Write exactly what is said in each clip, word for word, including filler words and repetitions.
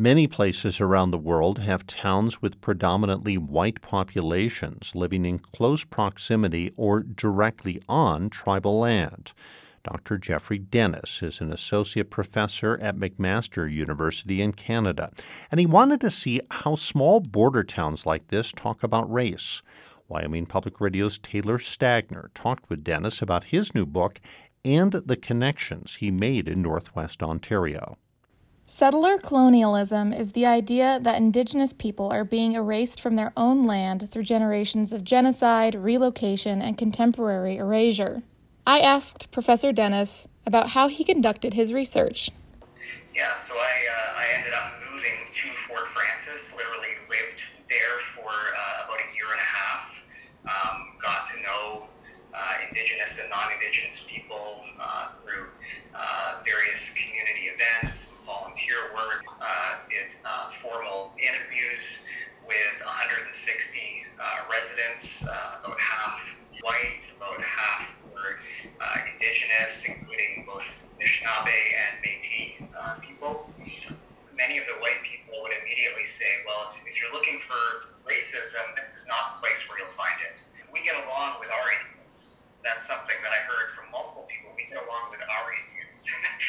Many places around the world have towns with predominantly white populations living in close proximity or directly on tribal land. Doctor Jeffrey Dennis is an associate professor at McMaster University in Canada, and he wanted to see how small border towns like this talk about race. Wyoming Public Radio's Taylor Stagner talked with Dennis about his new book and the connections he made in Northwest Ontario. Settler colonialism is the idea that Indigenous people are being erased from their own land through generations of genocide, relocation, and contemporary erasure. I asked Professor Dennis about how he conducted his research. Yeah, so I uh, I ended up moving to Fort Frances, literally lived there for uh, about a year and a half, um, got to know uh, Indigenous and non-Indigenous people uh, through uh, various community events, volunteer work, uh, did uh, formal interviews with one hundred sixty uh, residents, uh, about half white, about half were uh, Indigenous, including both Anishinaabe and Métis uh, people. Many of the white people would immediately say, well, if, if you're looking for racism, this is not the place where you'll find it. We get along with our Indians. That's something that I heard from multiple people. We get along with our Indians.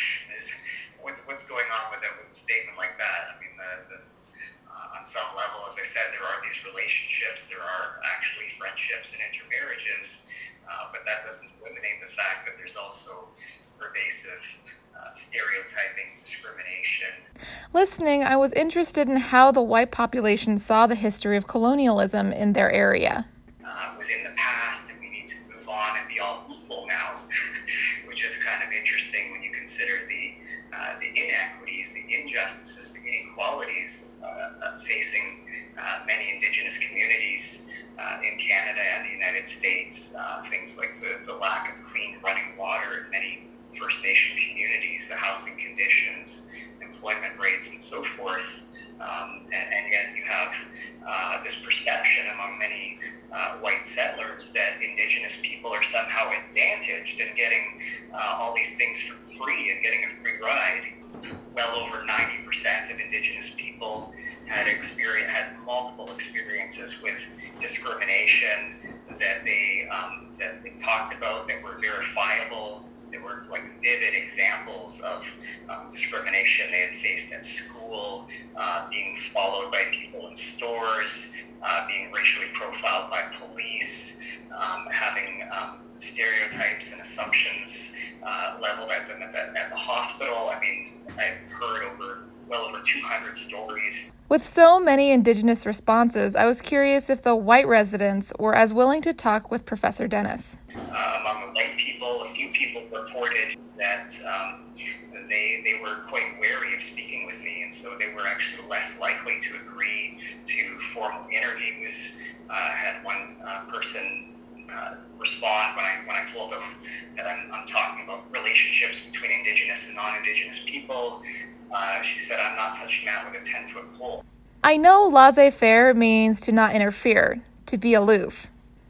what's, what's going on with it, with a statement like that? I mean, the, the, uh, on some level, as I said, there are these relationships. There are actually friendships and intermarriages. Uh, but that doesn't eliminate the fact that there's also pervasive uh, stereotyping, discrimination. Listening, I was interested in how the white population saw the history of colonialism in their area. Uh, it was in the past, and we need to move on and be all equal now, which is kind of interesting when you consider the uh, the inequities, the injustices, the inequalities uh, facing uh, many Indigenous communities. Uh, in Canada and the United States, uh, things like the, the lack of clean running water in many First Nation communities, the housing conditions, employment rates, and so forth. Um, and, and yet you have uh, this perception among many uh, white settlers that Indigenous people are somehow advantaged in getting uh, all these things for free and getting a free ride. Well over ninety percent of Indigenous people had experience, had multiple experiences with discrimination that they um, that they talked about that were verifiable. There were like vivid examples of um, discrimination they had faced at school, uh, being followed by people in stores, uh, being racially profiled by police, um, having um, stereotypes and assumptions uh, leveled at them at the, at the hospital. I mean, I heard over well over two hundred stories. With so many Indigenous responses, I was curious if the white residents were as willing to talk with Professor Dennis. Uh, among the white people, a few people reported that um, they they were quite wary of speaking with me, and so they were actually less likely to agree to formal interviews. I uh, had one uh, person uh, respond when I when I told them that I'm, I'm talking about relationships between Indigenous and non-Indigenous people. Uh, she said, I'm not touching that with a ten-foot pole. I know laissez-faire means to not interfere, to be aloof.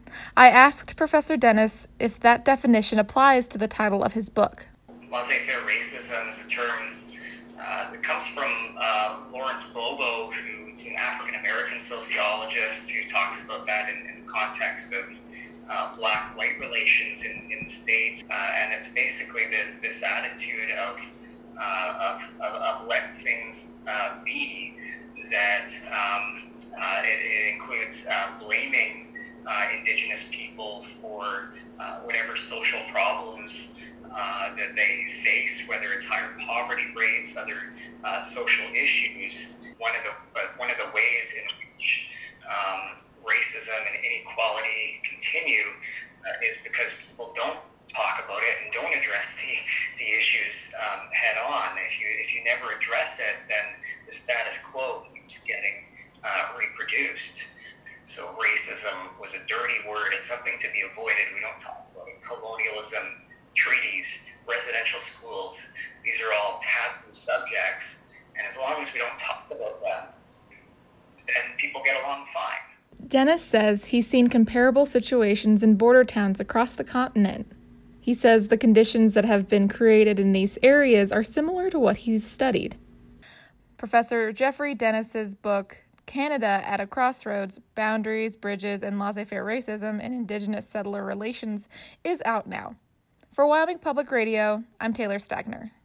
I asked Professor Dennis if that definition applies to the title of his book. Laissez-faire racism is a term uh, that comes from uh, Lawrence Bobo, who's an African-American sociologist who talks about that in, in the context of uh, black-white relations in, in the States. Uh, and it's basically this, this attitude of Uh, of, of, of let things uh, be, that um, uh, it, it includes uh, blaming uh, Indigenous people for uh, whatever social problems uh, that they face, whether it's higher poverty rates, other uh, social issues. One of the uh, one of the ways in which um, racism and inequality continue uh, is because people don't talk about it and don't address the, the issues um, head on. If you if you never address it, then the status quo keeps getting uh, reproduced. So racism was a dirty word. It's something to be avoided. We don't talk about it. Colonialism, treaties, residential schools, these are all taboo subjects. And as long as we don't talk about them, then people get along fine. Dennis says he's seen comparable situations in border towns across the continent. He says the conditions that have been created in these areas are similar to what he's studied. Professor Jeffrey Dennis's book, Canada at a Crossroads, Boundaries, Bridges, and Laissez-faire Racism in Indigenous Settler Relations, is out now. For Wyoming Public Radio, I'm Taylor Stagner.